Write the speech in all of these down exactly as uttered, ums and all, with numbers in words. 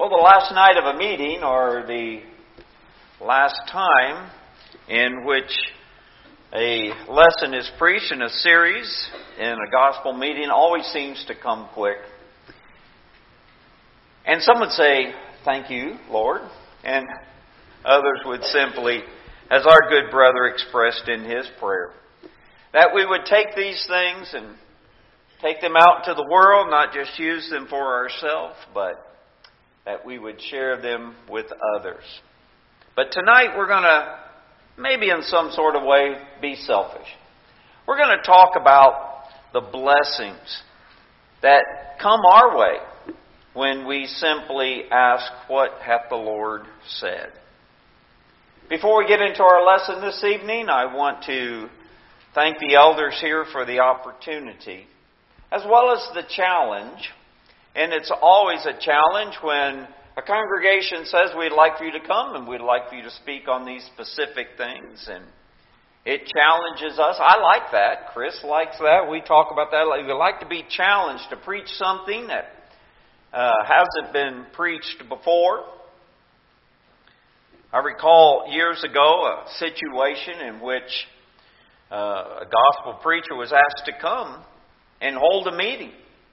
Well, the last night of a meeting, or the last time in which a lesson is preached in a series in a gospel meeting, always seems to come quick. And some would say, "Thank you, Lord." And others would simply, as our good brother expressed in his prayer, that we would take these things and take them out into the world, not just use them for ourselves, but that we would share them with others. But tonight we're going to, maybe in some sort of way, be selfish. We're going to talk about the blessings that come our way when we simply ask, "What hath the Lord said?" Before we get into our lesson this evening, I want to thank the elders here for the opportunity, as well as the challenge. And it's always a challenge when a congregation says, "We'd like for you to come and we'd like for you to speak on these specific things." And it challenges us. I like that. Chris likes that. We talk about that. We like to be challenged to preach something that uh, hasn't been preached before. I recall years ago a situation in which uh, a gospel preacher was asked to come and hold a meeting.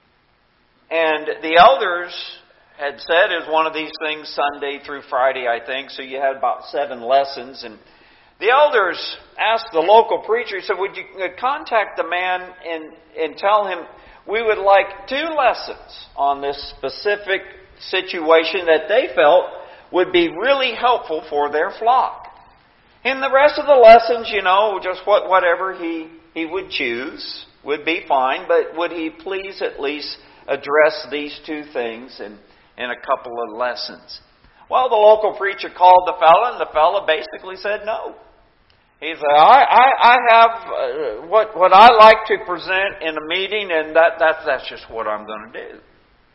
And the elders had said it was one of these things, Sunday through Friday, I think, so you had about seven lessons. And the elders asked the local preacher, he said, "Would you contact the man and, and tell him we would like two lessons on this specific situation that they felt would be really helpful for their flock. And the rest of the lessons, you know, just what whatever he, he would choose would be fine, but would he please at least address these two things in, in a couple of lessons?" Well, the local preacher called the fellow, and the fellow basically said no. He said, I, I, I have uh, what what I like to present in a meeting, and that, that that's just what I'm going to do.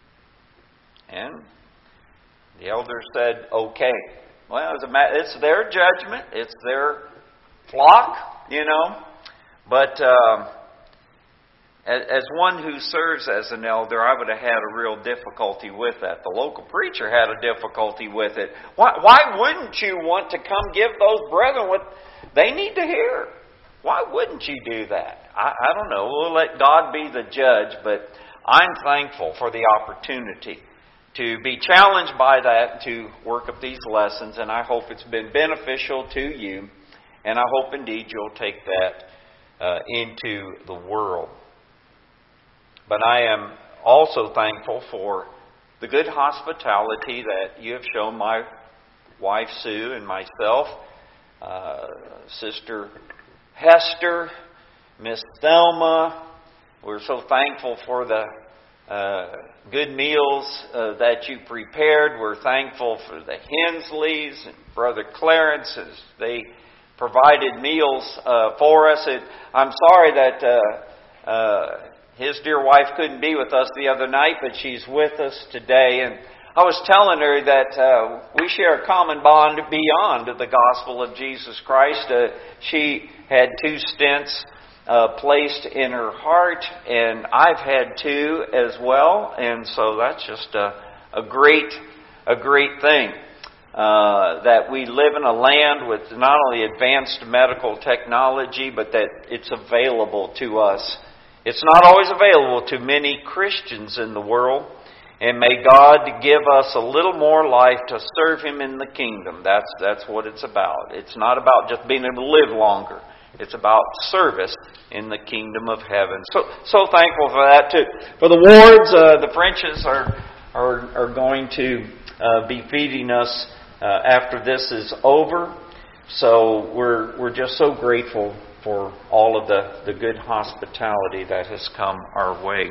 And the elder said, "Okay." Well, it's, a, it's their judgment. It's their flock, you know. But uh, as, as one who serves as an elder, I would have had a real difficulty with that. The local preacher had a difficulty with it. Why, why wouldn't you want to come give those brethren what they need to hear? Why wouldn't you do that? I, I don't know. We'll let God be the judge, but I'm thankful for the opportunity to be challenged by that, to work up these lessons, and I hope it's been beneficial to you, and I hope indeed you'll take that uh, into the world. But I am also thankful for the good hospitality that you have shown my wife Sue and myself, uh, Sister Hester, Miss Thelma. We're so thankful for the Uh, good meals uh, that you prepared. We're thankful for the Hensleys and Brother Clarence as they provided meals uh, for us. It, I'm sorry that uh, uh, his dear wife couldn't be with us the other night, but she's with us today. And I was telling her that uh, we share a common bond beyond the gospel of Jesus Christ. Uh, she had two stents Uh, placed in her heart, and I've had two as well, and so that's just a, a great, a great thing uh, that we live in a land with not only advanced medical technology, but that it's available to us. It's not always available to many Christians in the world, and may God give us a little more life to serve Him in the kingdom. That's that's what it's about. It's not about just being able to live longer. It's about service in the kingdom of heaven. So, so thankful for that too. For the wards, uh, the Frenches are are are going to uh, be feeding us uh, after this is over. So we're we're just so grateful for all of the, the good hospitality that has come our way.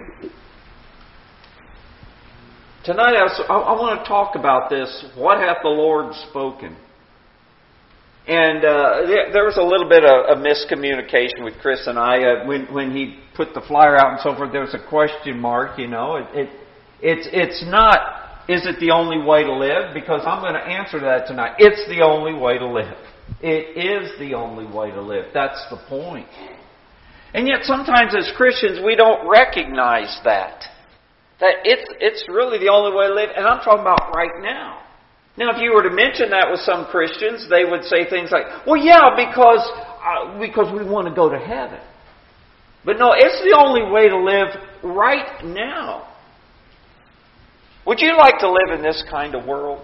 Tonight, I, was, I, I want to talk about this. What hath the Lord spoken? And uh, there was a little bit of, of miscommunication with Chris and I uh, when when he put the flyer out and so forth. There was a question mark, you know. It, it it's it's not. Is it the only way to live? Because I'm going to answer that tonight. It's the only way to live. It is the only way to live. That's the point. And yet, sometimes as Christians, we don't recognize that. That it's, it's really the only way to live. And I'm talking about right now. Now, if you were to mention that with some Christians, they would say things like, well, yeah, because, uh, because we want to go to heaven. But no, it's the only way to live right now. Would you like to live in this kind of world?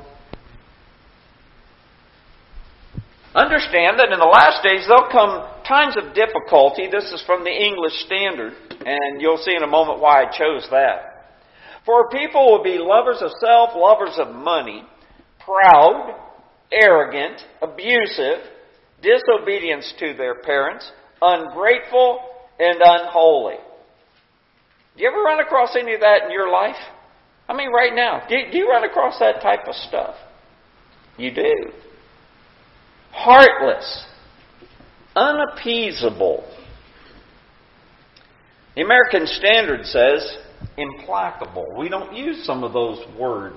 Understand that in the last days there'll come times of difficulty. This is from the English Standard, and you'll see in a moment why I chose that. For people will be lovers of self, lovers of money, proud, arrogant, abusive, disobedience to their parents, ungrateful, and unholy. Do you ever run across any of that in your life? I mean, right now, do do you run across that type of stuff? You do. Heartless, unappeasable. The American Standard says implacable. We don't use some of those words.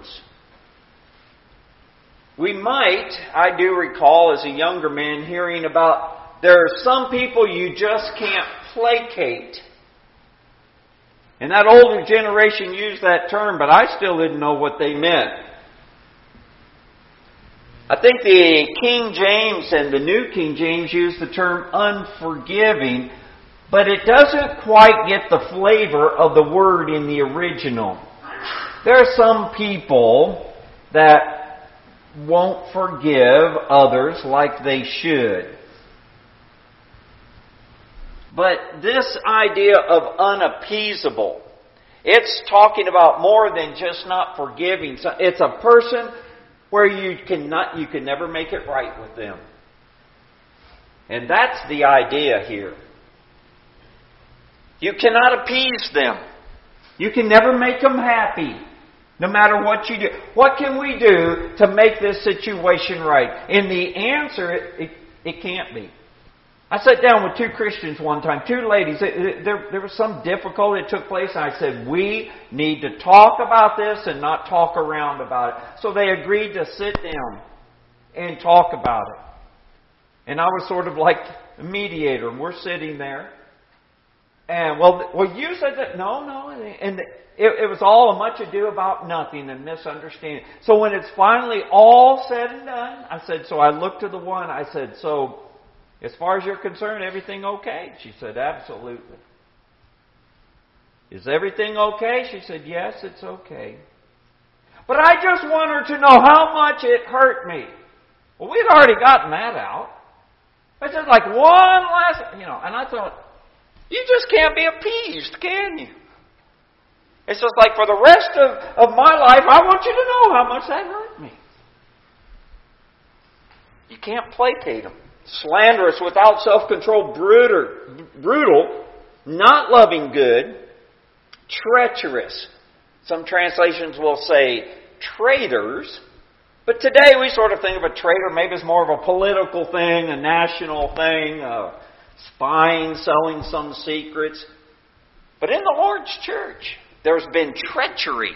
We might, I do recall as a younger man hearing about there are some people you just can't placate. And that older generation used that term, but I still didn't know what they meant. I think the King James and the New King James use the term unforgiving, but it doesn't quite get the flavor of the word in the original. There are some people that won't forgive others like they should. But this idea of unappeasable, it's talking about more than just not forgiving. It's a person where you cannot, you can never make it right with them. And that's the idea here. You cannot appease them. You can never make them happy, no matter what you do. What can we do to make this situation right? And the answer, it, it, it can't be. I sat down with two Christians one time, two ladies. There, there was some difficulty that took place, and I said, we need to talk about this and not talk around about it. So they agreed to sit down and talk about it. And I was sort of like the mediator, and we're sitting there. And, well, well, you said that. No, no. And it, it was all a much ado about nothing and misunderstanding. So when it's finally all said and done, I said, so I looked to the one, I said, so as far as you're concerned, everything okay? She said, absolutely. Is everything okay? She said, yes, it's okay. But I just want her to know how much it hurt me. Well, we'd already gotten that out. It's just like one last, you know, and I thought, you just can't be appeased, can you? It's just like for the rest of, of my life, I want you to know how much that hurt me. You can't placate them. Slanderous, without self-control, brutal, brutal, not loving good, treacherous. Some translations will say traitors. But today we sort of think of a traitor, maybe it's more of a political thing, a national thing, uh, spying, selling some secrets. But in the Lord's church, there's been treachery.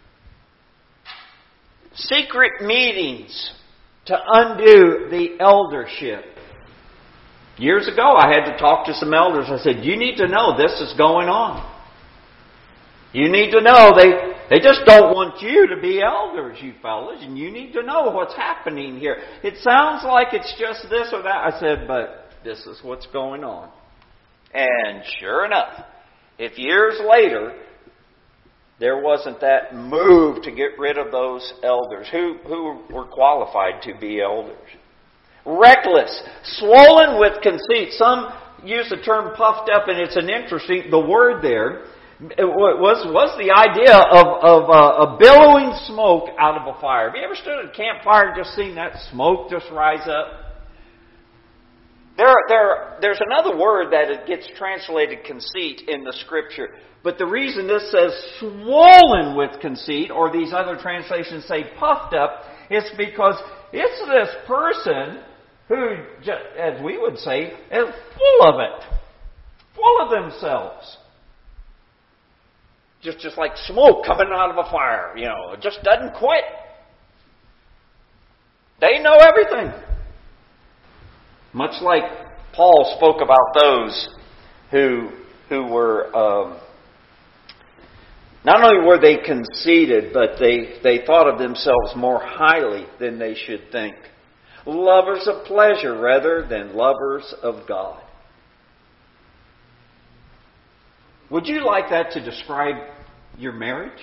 Secret meetings to undo the eldership. Years ago, I had to talk to some elders. I said, you need to know this is going on. You need to know they, they just don't want you to be elders, you fellas, and you need to know what's happening here. It sounds like it's just this or that. I said, but this is what's going on. And sure enough, if years later, there wasn't that move to get rid of those elders who, who were qualified to be elders. Reckless, swollen with conceit. Some use the term puffed up, and it's an interesting, the word there was, was the idea of, of uh, a billowing smoke out of a fire. Have you ever stood at a campfire and just seen that smoke just rise up? There, there, there's another word that it gets translated conceit in the Scripture. But the reason this says swollen with conceit, or these other translations say puffed up, is because it's this person who, as we would say, is full of it. Full of themselves. Just, just like smoke coming out of a fire, you know, it just doesn't quit. They know everything. Much like Paul spoke about those who who were um, Not only were they conceited, but they, they thought of themselves more highly than they should think. Lovers of pleasure rather than lovers of God. Would you like that to describe your marriage?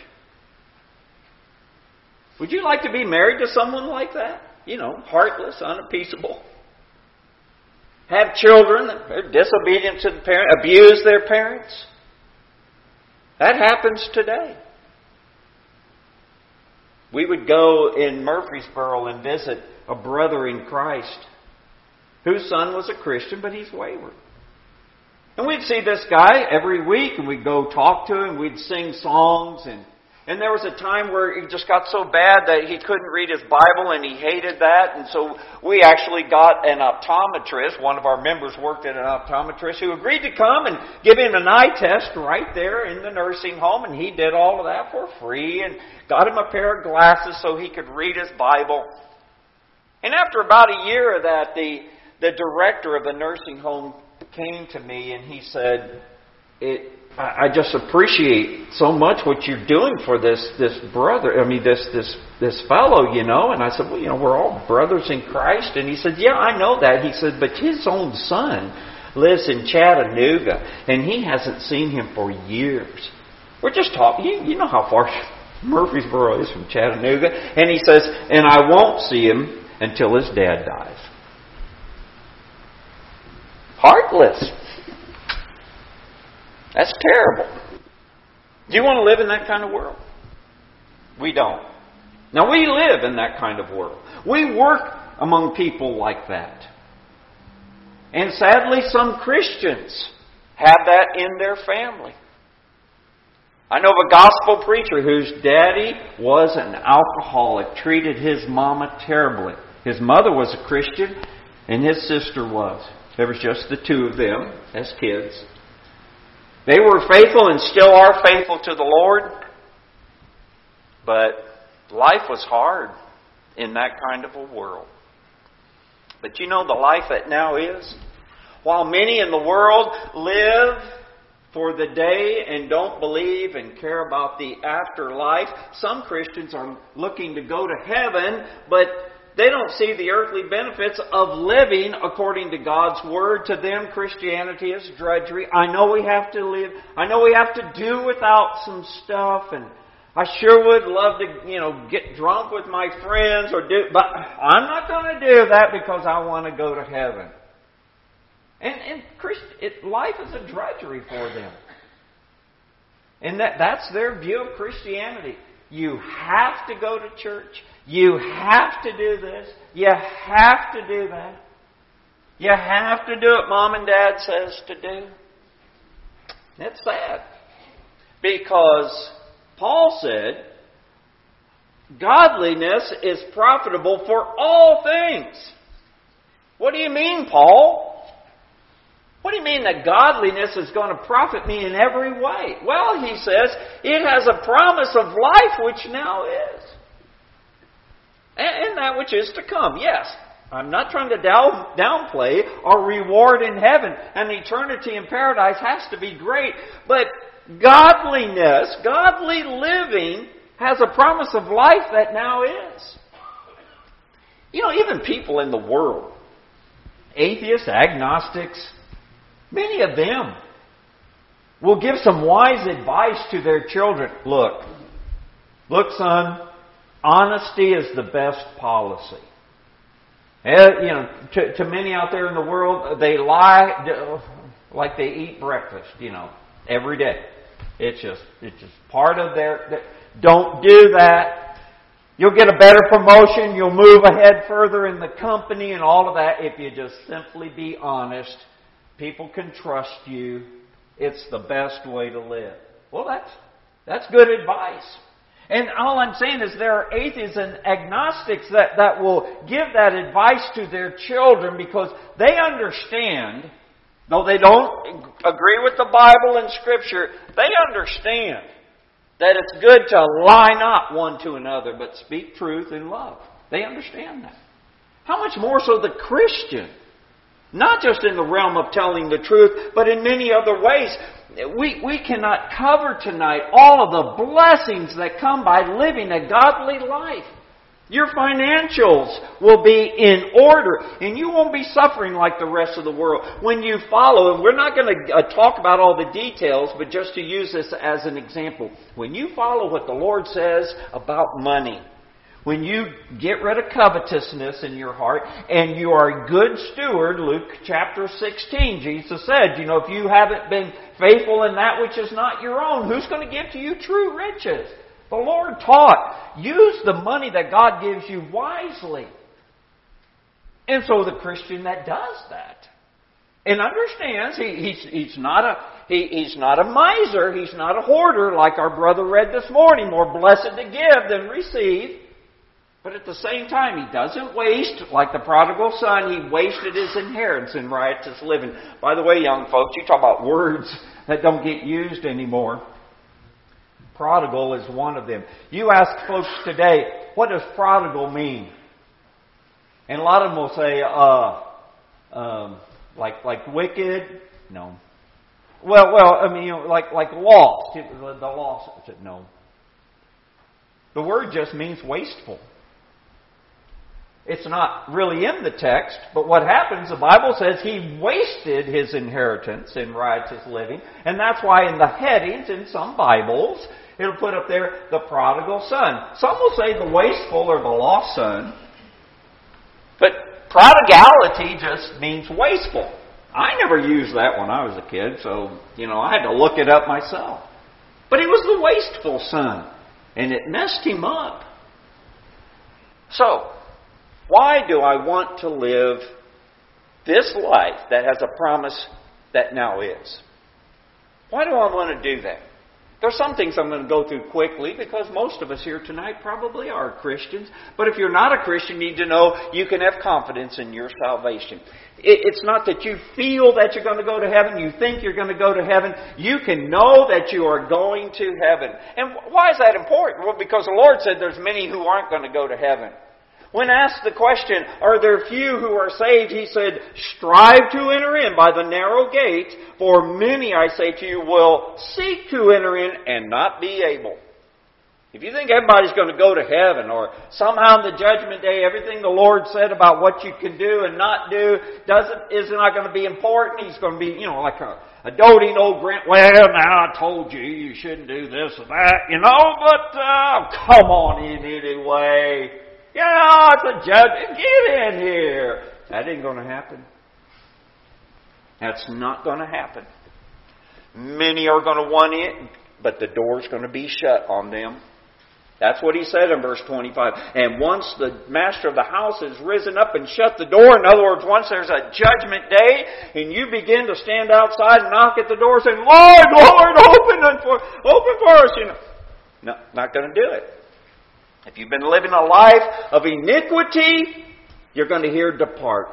Would you like to be married to someone like that? You know, heartless, unappeasable. Have children that are disobedient to the parents, abuse their parents. That happens today. We would go in Murfreesboro and visit a brother in Christ whose son was a Christian, but he's wayward. And we'd see this guy every week, and we'd go talk to him, we'd sing songs, and And there was a time where it just got so bad that he couldn't read his Bible and he hated that. And so we actually got an optometrist. One of our members worked at an optometrist who agreed to come and give him an eye test right there in the nursing home. And he did all of that for free and got him a pair of glasses so he could read his Bible. And after about a year of that, the, the director of the nursing home came to me and he said, it, I just appreciate so much what you're doing for this this brother. I mean, this this this fellow, you know. And I said, well, you know, we're all brothers in Christ. And he said, yeah, I know that. He said, but his own son lives in Chattanooga, and he hasn't seen him for years. We're just talking. You, you know how far Murfreesboro is from Chattanooga. And he says, and I won't see him until his dad dies. Heartless. That's terrible. Do you want to live in that kind of world? We don't. Now, we live in that kind of world. We work among people like that. And sadly, some Christians have that in their family. I know of a gospel preacher whose daddy was an alcoholic, treated his mama terribly. His mother was a Christian, and his sister was. There was just the two of them as kids. They were faithful and still are faithful to the Lord. But life was hard in that kind of a world. But you know the life that now is? While many in the world live for the day and don't believe and care about the afterlife, some Christians are looking to go to heaven, but they don't see the earthly benefits of living according to God's Word. To them, Christianity is drudgery. I know we have to live. I know we have to do without some stuff. And I sure would love to, you know, get drunk with my friends or do, but I'm not going to do that because I want to go to heaven. And, and Christ, it, life is a drudgery for them. And that, that's their view of Christianity. You have to go to church. You have to do this. You have to do that. You have to do what Mom and Dad says to do. It's sad. Because Paul said, godliness is profitable for all things. What do you mean, Paul? What do you mean that godliness is going to profit me in every way? Well, he says, it has a promise of life which now is. And that which is to come. Yes, I'm not trying to down, downplay our reward in heaven. And eternity in paradise has to be great. But godliness, godly living, has a promise of life that now is. You know, even people in the world, atheists, agnostics, many of them will give some wise advice to their children. Look, look, son, honesty is the best policy. You know, to, to many out there in the world, they lie like they eat breakfast, you know, every day. It's just, it's just part of their, don't do that. You'll get a better promotion. You'll move ahead further in the company and all of that if you just simply be honest. People can trust you. It's the best way to live. Well, that's, that's good advice. And all I'm saying is there are atheists and agnostics that, that will give that advice to their children because they understand, though they don't agree with the Bible and Scripture, they understand that it's good to lie not one to another, but speak truth in love. They understand that. How much more so the Christian Not just in the realm of telling the truth, but in many other ways. We, we cannot cover tonight all of the blessings that come by living a godly life. Your financials will be in order, and you won't be suffering like the rest of the world. When you follow, and we're not going to uh, talk about all the details, but just to use this as an example. When you follow what the Lord says about money, when you get rid of covetousness in your heart, and you are a good steward, Luke chapter sixteen, Jesus said, you know, if you haven't been faithful in that which is not your own, who's going to give to you true riches? The Lord taught, use the money that God gives you wisely. And so the Christian that does that and understands he, he's, he's, not a, he, he's not a miser, he's not a hoarder like our brother read this morning, more blessed to give than receive. But at the same time, he doesn't waste like the prodigal son. He wasted his inheritance in riotous living. By the way, young folks, you talk about words that don't get used anymore. Prodigal is one of them. You ask folks today, what does prodigal mean? And a lot of them will say, uh, um, like like wicked. No. Well, well, I mean, you know, like like lost. The lost. No. The word just means wasteful. It's not really in the text, but what happens, the Bible says he wasted his inheritance in riotous living, and that's why in the headings in some Bibles, it'll put up there, the prodigal son. Some will say the wasteful or the lost son, but prodigality just means wasteful. I never used that when I was a kid, so, you know, I had to look it up myself. But he was the wasteful son, and it messed him up. So, why do I want to live this life that has a promise that now is? Why do I want to do that? There's some things I'm going to go through quickly because most of us here tonight probably are Christians. But if you're not a Christian, you need to know you can have confidence in your salvation. It's not that you feel that you're going to go to heaven, you think you're going to go to heaven. You can know that you are going to heaven. And why is that important? Well, because the Lord said there's many who aren't going to go to heaven. When asked the question, are there few who are saved? He said, strive to enter in by the narrow gate, for many, I say to you, will seek to enter in and not be able. If you think everybody's going to go to heaven, or somehow in the judgment day, everything the Lord said about what you can do and not do doesn't is not going to be important. He's going to be, you know, like a, a doting old grand. Well, now I told you you shouldn't do this or that, you know, but uh, come on in anyway. You know, it's a judgment. Get in here. That ain't going to happen. That's not going to happen. Many are going to want in, but the door's going to be shut on them. That's what he said in verse twenty-five. And once the master of the house has risen up and shut the door, in other words, once there's a judgment day, and you begin to stand outside and knock at the door saying, Lord, Lord, open for, open for us. You know, no, not going to do it. If you've been living a life of iniquity, you're going to hear depart.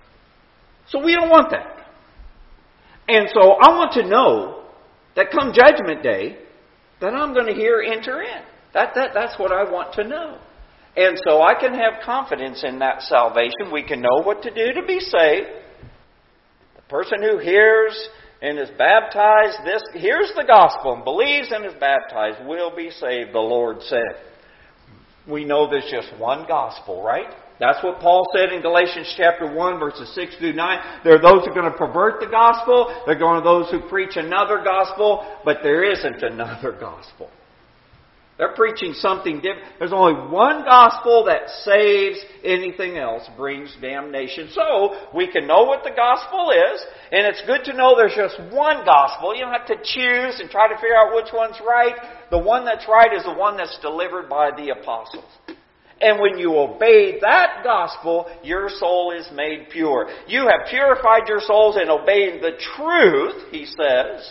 So we don't want that. And so I want to know that come judgment day, that I'm going to hear enter in. That, that, that's what I want to know. And so I can have confidence in that salvation. We can know what to do to be saved. The person who hears and is baptized, this hears the gospel and believes and is baptized will be saved, the Lord said. We know there's just one gospel, right? That's what Paul said in Galatians chapter one, verses six through nine. There are those who are going to pervert the gospel. There are going to those who preach another gospel, but there isn't another gospel. They're preaching something different. There's only one gospel that saves. Anything else brings damnation. So, we can know what the gospel is, and it's good to know there's just one gospel. You don't have to choose and try to figure out which one's right. The one that's right is the one that's delivered by the apostles. And when you obey that gospel, your soul is made pure. You have purified your souls in obeying the truth, he says.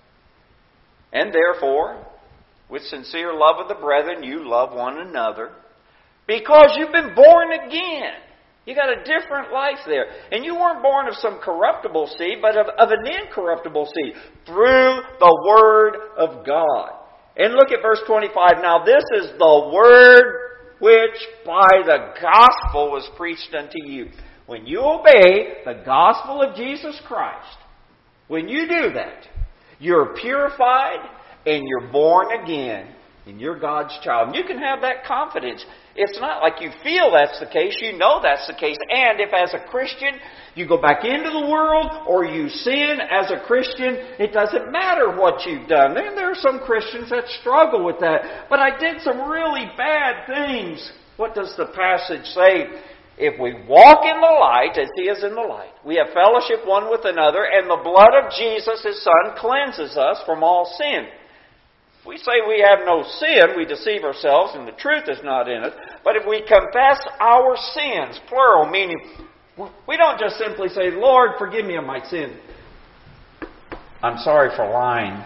And therefore, with sincere love of the brethren, you love one another. Because you've been born again. You got a different life there. And you weren't born of some corruptible seed, but of, of an incorruptible seed. Through the Word of God. And look at verse twenty-five. Now this is the Word which by the gospel was preached unto you. When you obey the gospel of Jesus Christ, when you do that, you're purified and you're born again and you're God's child. And you can have that confidence. It's not like you feel that's the case. You know that's the case. And if as a Christian you go back into the world or you sin as a Christian, it doesn't matter what you've done. Then there are some Christians that struggle with that. But I did some really bad things. What does the passage say? If we walk in the light as He is in the light, we have fellowship one with another, and the blood of Jesus, His Son, cleanses us from all sin. If we say we have no sin, we deceive ourselves and the truth is not in us. But if we confess our sins, plural, meaning we don't just simply say, Lord, forgive me of my sin. I'm sorry for lying.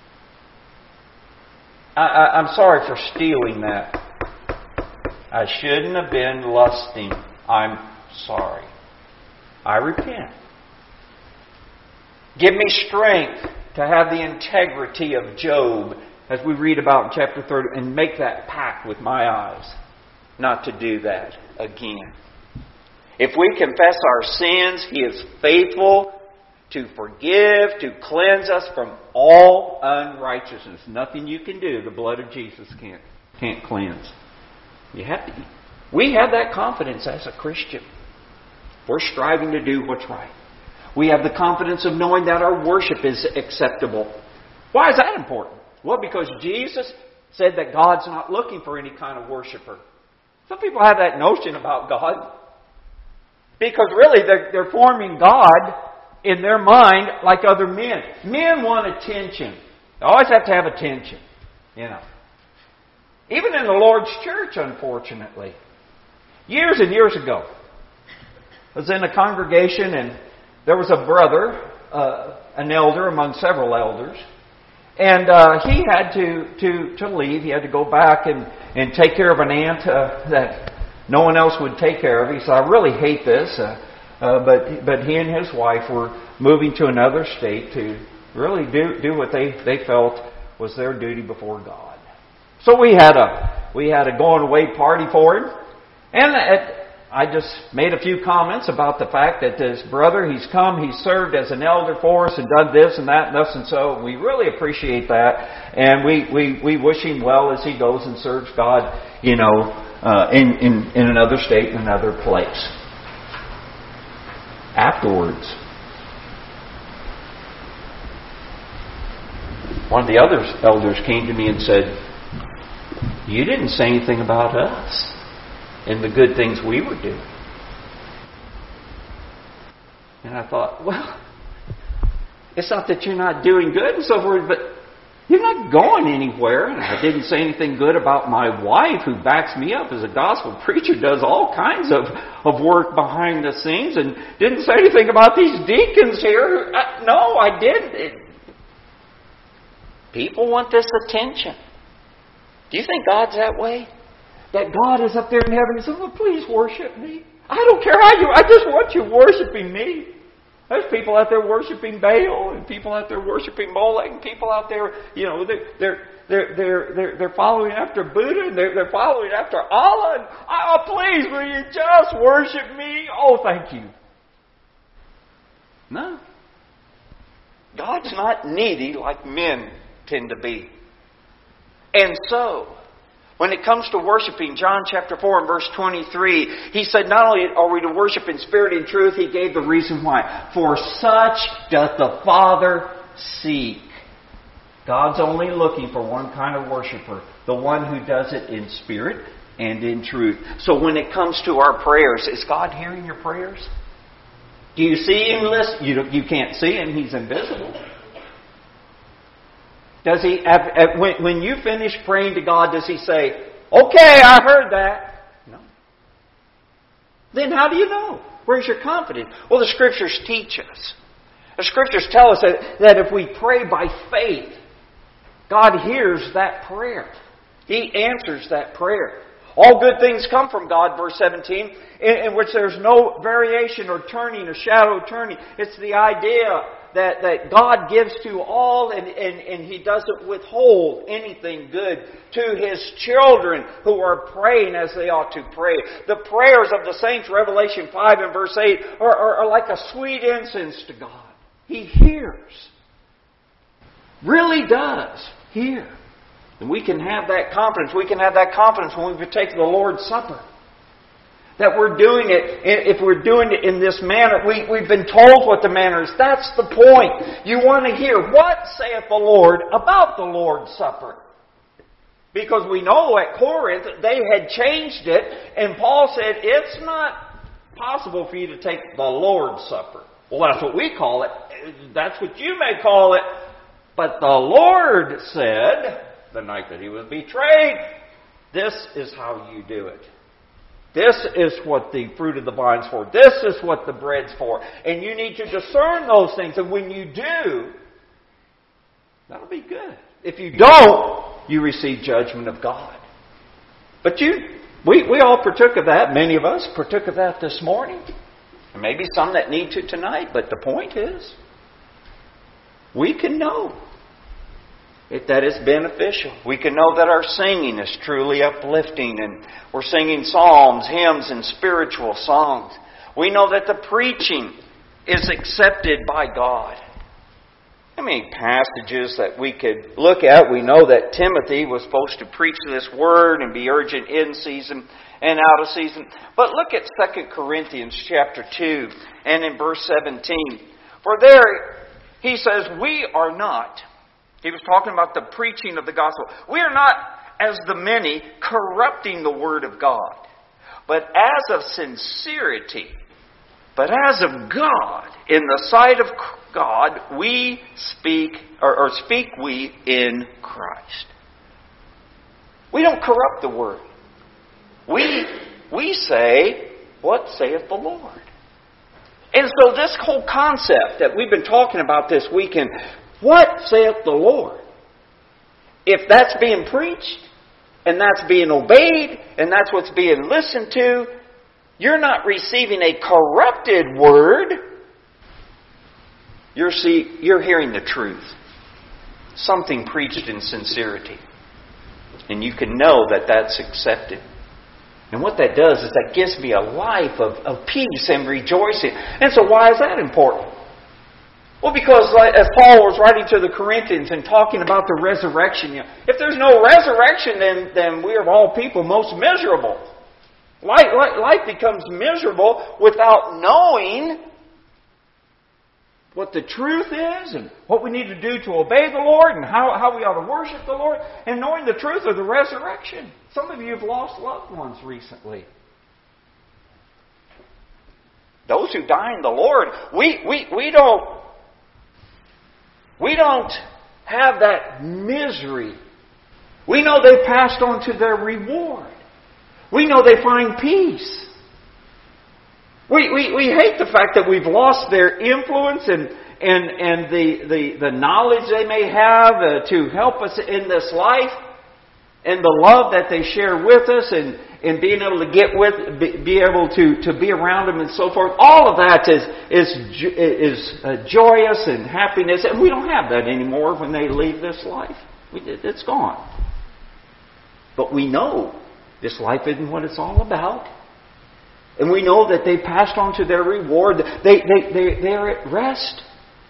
I, I, I'm sorry for stealing that. I shouldn't have been lusting. I'm sorry. I repent. Give me strength to have the integrity of Job, as we read about in chapter thirty, and make that pact with my eyes not to do that again. If we confess our sins, He is faithful to forgive, to cleanse us from all unrighteousness. Nothing you can do, the blood of Jesus can't, can't cleanse. You have to, we have that confidence as a Christian. We're striving to do what's right. We have the confidence of knowing that our worship is acceptable. Why is that important? Well, because Jesus said that God's not looking for any kind of worshiper. Some people have that notion about God. Because really they're, they're forming God in their mind like other men. Men want attention. They always have to have attention. You know. Even in the Lord's church, unfortunately. Years and years ago, I was in a congregation and there was a brother, uh, an elder among several elders. And uh, he had to, to, to leave. He had to go back and, and take care of an aunt uh, that no one else would take care of. He said, I really hate this. Uh, uh, but but he and his wife were moving to another state to really do, do what they, they felt was their duty before God. So we had a we had a going away party for him. And at, I just made a few comments about the fact that this brother, he's come, he's served as an elder for us and done this and that and thus and so. We really appreciate that. And we, we, we wish him well as he goes and serves God, you know, uh, in, in, in another state, in another place. Afterwards, one of the other elders came to me and said, you didn't say anything about us and the good things we were doing. And I thought, well, it's not that you're not doing good and so forth, but you're not going anywhere. And I didn't say anything good about my wife, who backs me up as a gospel preacher, does all kinds of, of work behind the scenes, and didn't say anything about these deacons here. Who, I, no, I didn't. It, people want this attention. Do you think God's that way? That God is up there in heaven and says, well, please worship me. I don't care how you, I just want you worshiping me. There's people out there worshiping Baal, and people out there worshiping Molech, and people out there, you know, they're they're they're they're they're, they're following after Buddha, and they're they're following after Allah. And, oh, please, will you just worship me? Oh, thank you. No. God's not needy like men tend to be. And so, when it comes to worshiping, John chapter four and verse twenty-three, He said not only are we to worship in spirit and truth, He gave the reason why. For such doth the Father seek. God's only looking for one kind of worshiper, the one who does it in spirit and in truth. So when it comes to our prayers, is God hearing your prayers? Do you see Him listen? You, you can't see Him. He's invisible. Does He, when, when you finish praying to God, does He say, okay, I heard that? No. Then how do you know? Where's your confidence? Well, the Scriptures teach us. The Scriptures tell us that, that if we pray by faith, God hears that prayer. He answers that prayer. All good things come from God, verse seventeen, in, in which there's no variation or turning or shadow of turning. It's the idea that, that God gives to all, and, and, and He doesn't withhold anything good to His children who are praying as they ought to pray. The prayers of the saints, Revelation five and verse eight, are, are, are like a sweet incense to God. He hears. Really does hear. And we can have that confidence. We can have that confidence when we take the Lord's Supper. That we're doing it, if we're doing it in this manner, we, we've been told what the manner is. That's the point. You want to hear, what saith the Lord about the Lord's Supper? Because we know at Corinth they had changed it, and Paul said, it's not possible for you to take the Lord's Supper. Well, that's what we call it. That's what you may call it. But the Lord said, the night that He was betrayed, this is how you do it. This is what the fruit of the vine's for. This is what the bread's for. And you need to discern those things. And when you do, that'll be good. If you don't, you receive judgment of God. But you, we, we all partook of that. Many of us partook of that this morning. And maybe some that need to tonight. But the point is, we can know if that is beneficial. We can know that our singing is truly uplifting, and we're singing psalms, hymns, and spiritual songs. We know that the preaching is accepted by God. How many passages that we could look at? We know that Timothy was supposed to preach this word and be urgent in season and out of season. But look at Second Corinthians chapter two and in verse seventeen. For there he says, we are not... He was talking about the preaching of the gospel. We are not, as the many, corrupting the word of God, but as of sincerity, but as of God, in the sight of God, we speak, or, or speak we in Christ. We don't corrupt the word. We, we say, what saith the Lord? And so this whole concept that we've been talking about this weekend, what saith the Lord? If that's being preached, and that's being obeyed, and that's what's being listened to, you're not receiving a corrupted word. You're, see, you're hearing the truth. Something preached in sincerity. And you can know that that's accepted. And what that does is that gives me a life of, of peace and rejoicing. And so why is that important? Well, because as Paul was writing to the Corinthians and talking about the resurrection, you know, if there's no resurrection, then, then we are of all people most miserable. Life, life becomes miserable without knowing what the truth is and what we need to do to obey the Lord and how, how we ought to worship the Lord, and knowing the truth of the resurrection. Some of you have lost loved ones recently. Those who die in the Lord, we, we, we don't We don't have that misery. We know they passed on to their reward. We know they find peace. We, we, we hate the fact that we've lost their influence and, and, and the, the, the knowledge they may have uh, to help us in this life, and the love that they share with us, and, and being able to get with, be, be able to, to be around them and so forth. All of that is, is, is uh, joyous and happiness. And we don't have that anymore when they leave this life. We, it's gone. But we know this life isn't what it's all about. And we know that they passed on to their reward. They, they, they, they're at rest.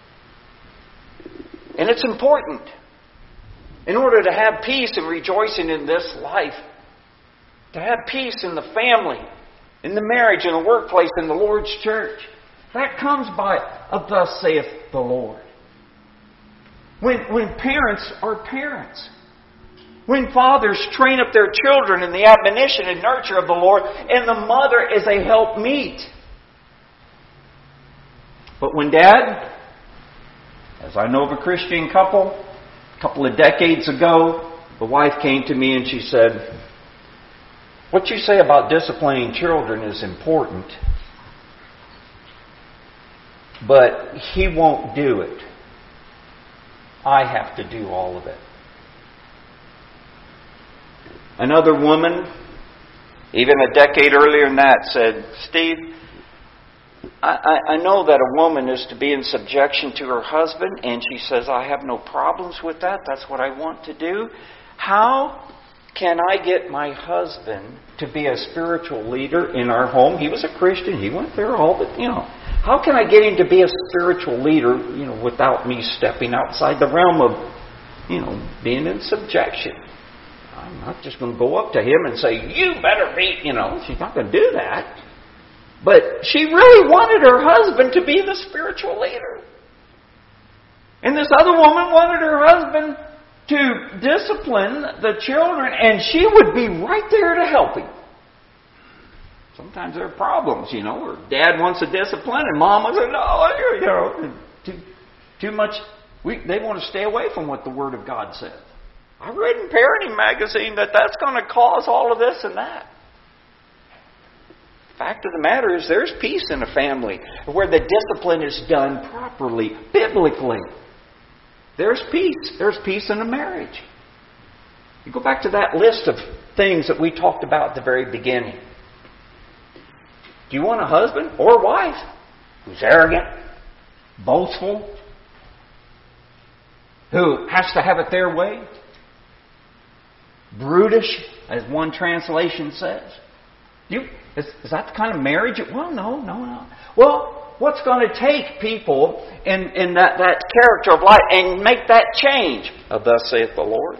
And it's important. In order to have peace and rejoicing in this life, to have peace in the family, in the marriage, in the workplace, in the Lord's church, that comes by a thus saith the Lord. When, when parents are parents, when fathers train up their children in the admonition and nurture of the Lord, and the mother is a helpmeet. But when dad, as I know of a Christian couple, a couple of decades ago, the wife came to me and she said, what you say about disciplining children is important, but he won't do it. I have to do all of it. Another woman, even a decade earlier than that, said, Steve, I, I know that a woman is to be in subjection to her husband, and she says, I have no problems with that. That's what I want to do. How can I get my husband to be a spiritual leader in our home? He was a Christian. He went there all the, you know. How can I get him to be a spiritual leader, you know, without me stepping outside the realm of, you know, being in subjection? I'm not just going to go up to him and say, you better be, you know. She's not going to do that. But she really wanted her husband to be the spiritual leader. And this other woman wanted her husband to discipline the children, and she would be right there to help him. Sometimes there are problems, you know, where dad wants to discipline and mom says, no, you know, too, too much. We, they want to stay away from what the Word of God says. I read in Parenting Magazine that that's going to cause all of this and that. Fact of the matter is there's peace in a family where the discipline is done properly, biblically. There's peace. There's peace in a marriage. You go back to that list of things that we talked about at the very beginning. Do you want a husband or wife who's arrogant, boastful, who has to have it their way, brutish, as one translation says? You, is, is that the kind of marriage? Well, no, no, no. Well, what's going to take people in, in that, that character of life and make that change? Of thus saith the Lord.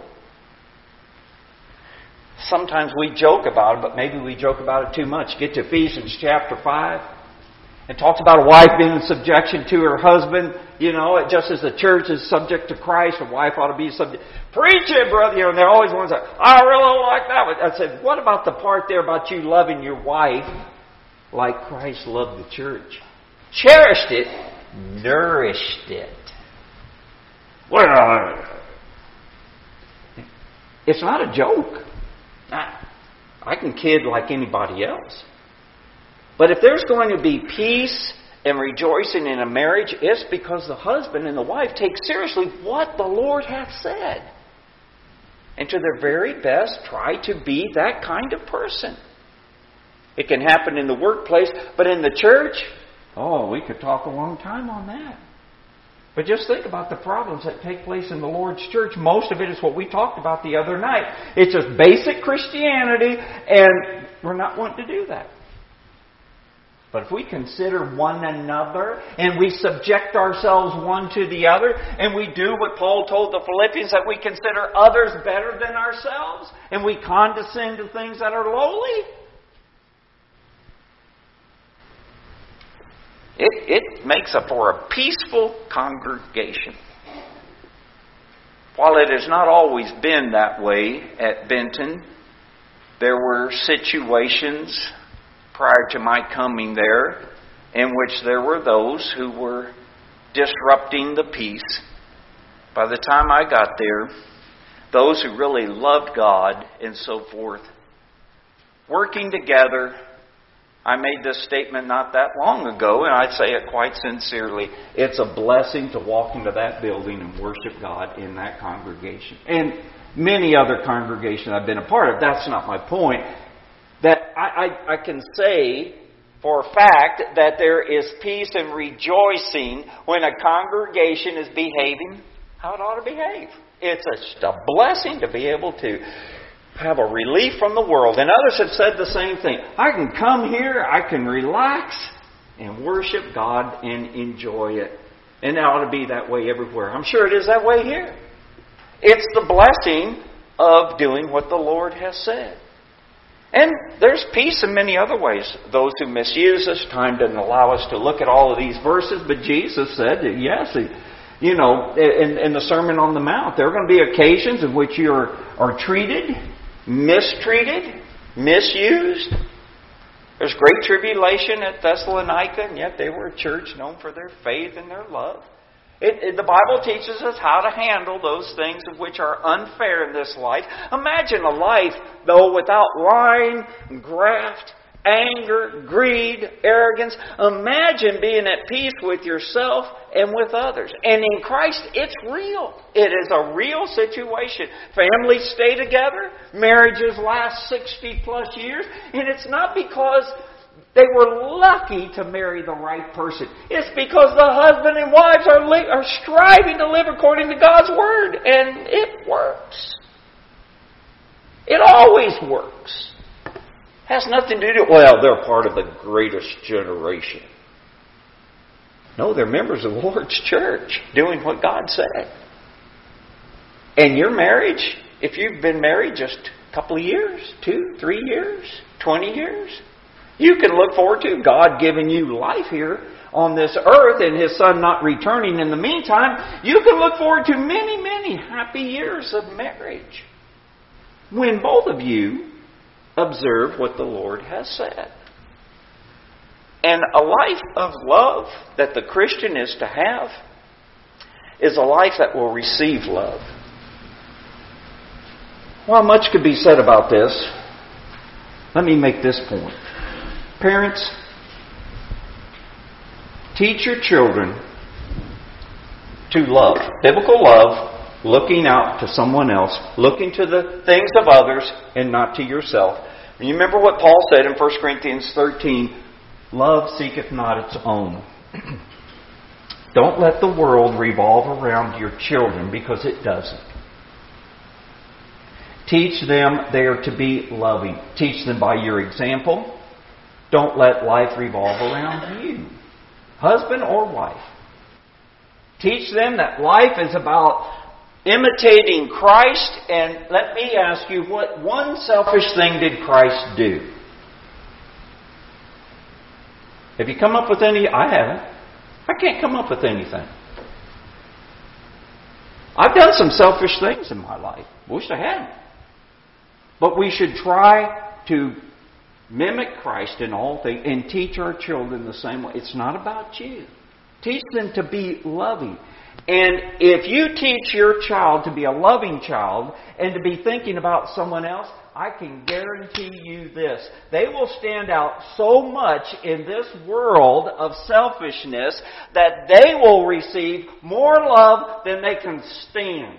Sometimes we joke about it, but maybe we joke about it too much. Get to Ephesians chapter five. It talks about a wife being in subjection to her husband. You know, just as the church is subject to Christ, a wife ought to be subject. Preach it, brother. You know, and they're always ones that, I really like that one. I said, what about the part there about you loving your wife like Christ loved the church? Cherished it, nourished it. Well, it's not a joke. I can kid like anybody else. But if there's going to be peace and rejoicing in a marriage, it's because the husband and the wife take seriously what the Lord hath said. And to their very best, try to be that kind of person. It can happen in the workplace, but in the church, oh, we could talk a long time on that. But just think about the problems that take place in the Lord's church. Most of it is what we talked about the other night. It's just basic Christianity, and we're not wanting to do that. But if we consider one another, and we subject ourselves one to the other, and we do what Paul told the Philippians, that we consider others better than ourselves, and we condescend to things that are lowly, It, it makes up for a peaceful congregation. While it has not always been that way at Benton, there were situations prior to my coming there in which there were those who were disrupting the peace. By the time I got there, those who really loved God and so forth, working together. I made this statement not that long ago, and I say it quite sincerely. It's a blessing to walk into that building and worship God in that congregation. And many other congregations I've been a part of. That's not my point. That I, I, I can say for a fact that there is peace and rejoicing when a congregation is behaving how it ought to behave. It's a, a blessing to be able to have a relief from the world. And others have said the same thing. I can come here, I can relax and worship God and enjoy it. And it ought to be that way everywhere. I'm sure it is that way here. It's the blessing of doing what the Lord has said. And there's peace in many other ways. Those who misuse us, time doesn't allow us to look at all of these verses, but Jesus said that, yes, you know, in, in the Sermon on the Mount, there are going to be occasions in which you are, are treated, mistreated, misused. There's great tribulation at Thessalonica, and yet they were a church known for their faith and their love. It, it, the Bible teaches us how to handle those things which are unfair in this life. Imagine a life, though, without lying, graft, anger, greed, arrogance. Imagine being at peace with yourself and with others. And in Christ, it's real. It is a real situation. Families stay together. Marriages last sixty plus years. And it's not because they were lucky to marry the right person. It's because the husband and wives are, li- are striving to live according to God's Word. And it works. It always works. Has nothing to do, well, they're part of the greatest generation. No, they're members of the Lord's church doing what God said. And your marriage, if you've been married just a couple of years, two, three years, twenty years, you can look forward to God giving you life here on this earth and His Son not returning in the meantime. You can look forward to many, many happy years of marriage when both of you observe what the Lord has said. And a life of love that the Christian is to have is a life that will receive love. While much could be said about this, let me make this point. Parents, teach your children to love. Biblical love, looking out to someone else, looking to the things of others and not to yourself. And you remember what Paul said in First Corinthians thirteen, love seeketh not its own. Don't let the world revolve around your children, because it doesn't. Teach them they are to be loving. Teach them by your example. Don't let life revolve around you, husband or wife. Teach them that life is about imitating Christ. And let me ask you, what one selfish thing did Christ do? Have you come up with any? I haven't. I can't come up with anything. I've done some selfish things in my life. Wish I hadn't. But we should try to mimic Christ in all things and teach our children the same way. It's not about you. Teach them to be loving. And if you teach your child to be a loving child and to be thinking about someone else, I can guarantee you this. They will stand out so much in this world of selfishness that they will receive more love than they can stand.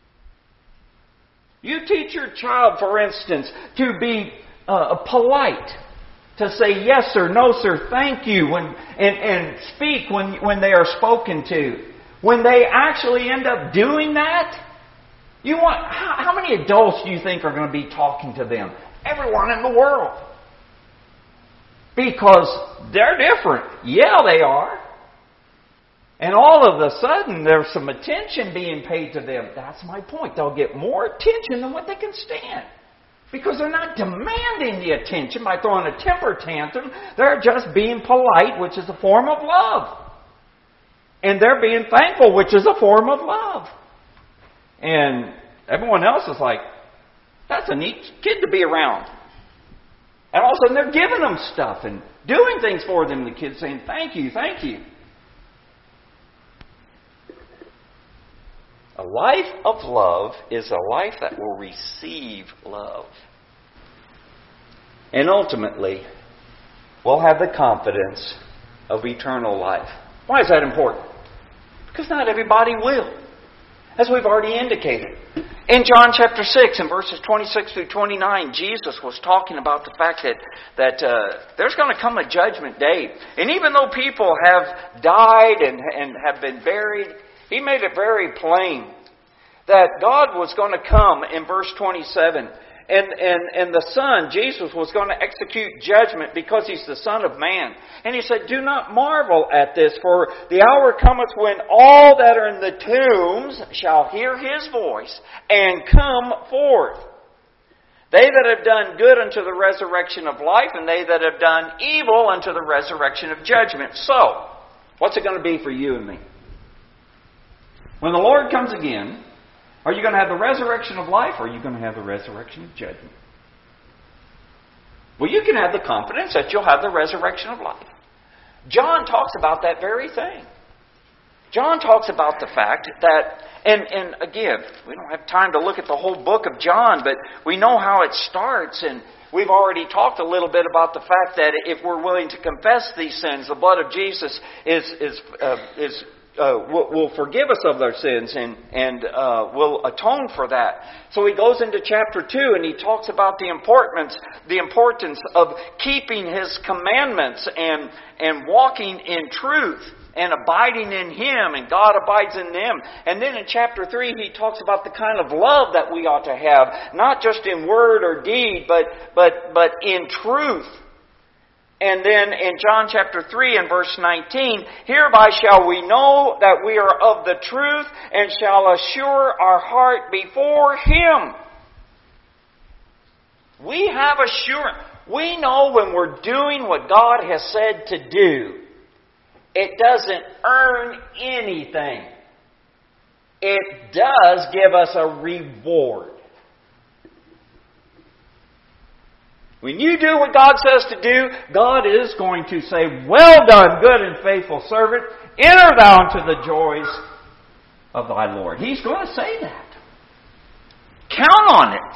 You teach your child, for instance, to be uh, polite, to say yes sir, no sir, thank you, when, and, and speak when, when they are spoken to. When they actually end up doing that, you want how, how many adults do you think are going to be talking to them? Everyone in the world. Because they're different. Yeah, they are. And all of a sudden, there's some attention being paid to them. That's my point. They'll get more attention than what they can stand. Because they're not demanding the attention by throwing a temper tantrum. They're just being polite, which is a form of love. And they're being thankful, which is a form of love. And everyone else is like, that's a neat kid to be around. And all of a sudden they're giving them stuff and doing things for them. The kids saying, thank you, thank you. A life of love is a life that will receive love. And ultimately, we'll have the confidence of eternal life. Why is that important? Because not everybody will. As we've already indicated. In John chapter six, in verses twenty-six through twenty-nine, Jesus was talking about the fact that, that uh, there's going to come a judgment day. And even though people have died and, and have been buried, He made it very plain that God was going to come in verse twenty-seven. And, and, and the Son, Jesus, was going to execute judgment because He's the Son of Man. And He said, do not marvel at this, for the hour cometh when all that are in the tombs shall hear His voice and come forth. They that have done good unto the resurrection of life, and they that have done evil unto the resurrection of judgment. So, what's it going to be for you and me? When the Lord comes again, are you going to have the resurrection of life, or are you going to have the resurrection of judgment? Well, you can have the confidence that you'll have the resurrection of life. John talks about that very thing. John talks about the fact that, and, and again, we don't have time to look at the whole book of John, but we know how it starts, and we've already talked a little bit about the fact that if we're willing to confess these sins, the blood of Jesus is, is, uh, is uh, will, will forgive us of our sins and, and uh, will atone for that. So he goes into chapter two and he talks about the importance, the importance of keeping His commandments and, and walking in truth and abiding in Him, and God abides in them. And then in chapter three he talks about the kind of love that we ought to have, not just in word or deed, but, but, but in truth. And then in John chapter three and verse nineteen, hereby shall we know that we are of the truth and shall assure our heart before Him. We have assurance. We know when we're doing what God has said to do, it doesn't earn anything. It does give us a reward. When you do what God says to do, God is going to say, well done, good and faithful servant. Enter thou into the joys of thy Lord. He's going to say that. Count on it.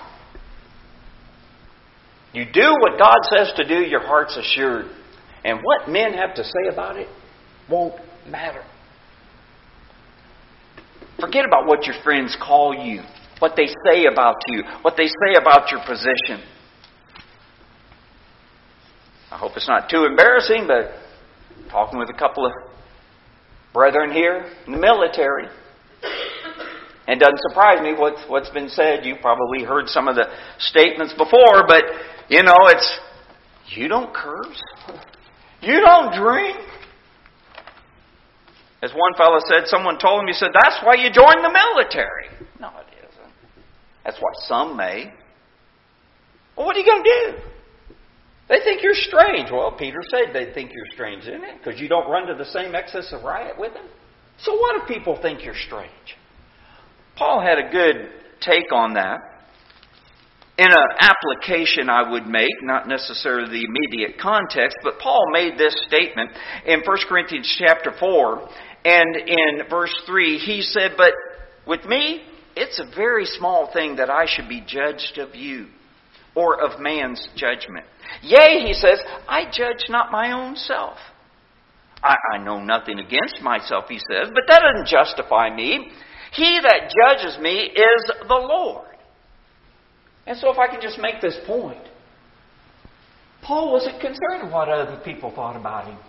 You do what God says to do, your heart's assured. And what men have to say about it won't matter. Forget about what your friends call you, what they say about you, what they say about your position. I hope it's not too embarrassing, but talking with a couple of brethren here in the military. And it doesn't surprise me what's, what's been said. You probably heard some of the statements before, but, you know, it's, you don't curse. You don't drink. As one fellow said, someone told him, he said, that's why you joined the military. No, it isn't. That's why some may. Well, what are you going to do? They think you're strange. Well, Peter said they think you're strange, isn't it? Because you don't run to the same excess of riot with them. So what if people think you're strange? Paul had a good take on that. In an application I would make, not necessarily the immediate context, but Paul made this statement in First Corinthians chapter four, and in verse three, he said, but with me, it's a very small thing that I should be judged of you, or of man's judgment. Yea, he says, I judge not my own self. I, I know nothing against myself, he says, but that doesn't justify me. He that judges me is the Lord. And so if I can just make this point, Paul wasn't concerned with what other people thought about him.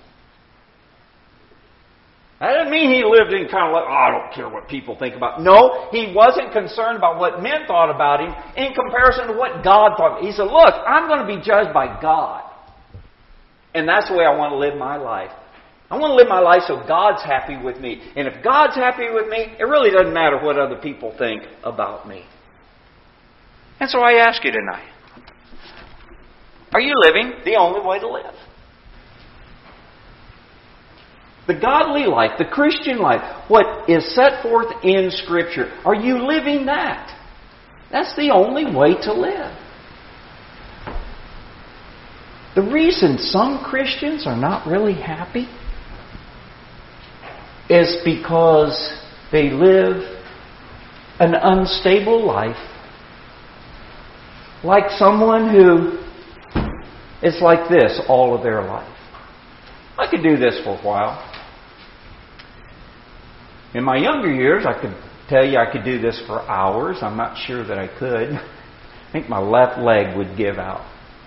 That doesn't mean he lived in kind of like, oh, I don't care what people think about. No, he wasn't concerned about what men thought about him in comparison to what God thought. He said, look, I'm going to be judged by God. And that's the way I want to live my life. I want to live my life so God's happy with me. And if God's happy with me, it really doesn't matter what other people think about me. And so I ask you tonight, are you living the only way to live? The godly life, the Christian life, what is set forth in Scripture, are you living that? That's the only way to live. The reason some Christians are not really happy is because they live an unstable life, like someone who is like this all of their life. I could do this for a while. In my younger years, I could tell you I could do this for hours. I'm not sure that I could. I think my left leg would give out.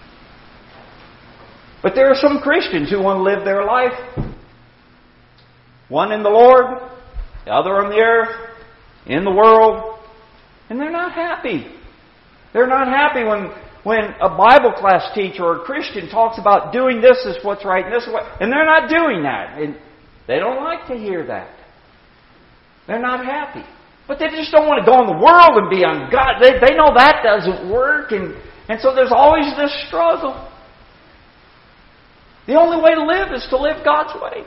But there are some Christians who want to live their life, one in the Lord, the other on the earth, in the world, and they're not happy. They're not happy when, when a Bible class teacher or a Christian talks about doing this is what's right and this is what, and they're not doing that. And they don't like to hear that. They're not happy. But they just don't want to go in the world and be on God. They, they know that doesn't work. And, and so there's always this struggle. The only way to live is to live God's way.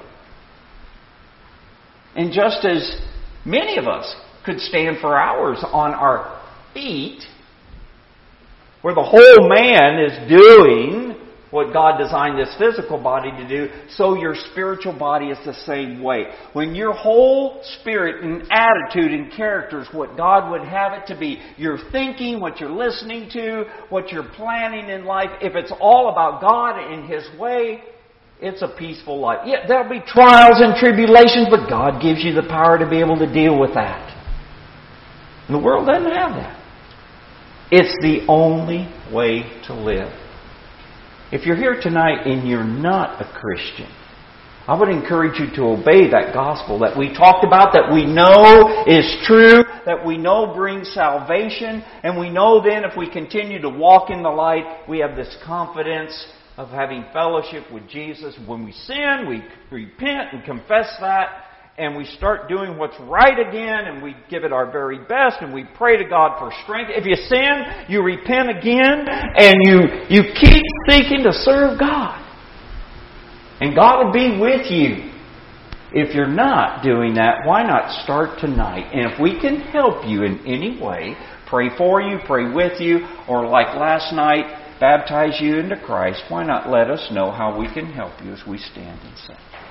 And just as many of us could stand for hours on our feet, where the whole man is doing what God designed this physical body to do, so your spiritual body is the same way. When your whole spirit and attitude and character is what God would have it to be, your thinking, what you're listening to, what you're planning in life, if it's all about God and His way, It's a peaceful life. Yeah, there'll be trials and tribulations, but God gives you the power to be able to deal with that. And the world doesn't have that. It's the only way to live. If you're here tonight and you're not a Christian, I would encourage you to obey that gospel that we talked about, that we know is true, that we know brings salvation, and we know then if we continue to walk in the light, we have this confidence of having fellowship with Jesus. When we sin, we repent and confess that, and we start doing what's right again, and we give it our very best, and we pray to God for strength. If you sin, you repent again, and you, you keep seeking to serve God. And God will be with you. If you're not doing that, why not start tonight? And if we can help you in any way, pray for you, pray with you, or like last night, baptize you into Christ, why not let us know how we can help you as we stand and sing?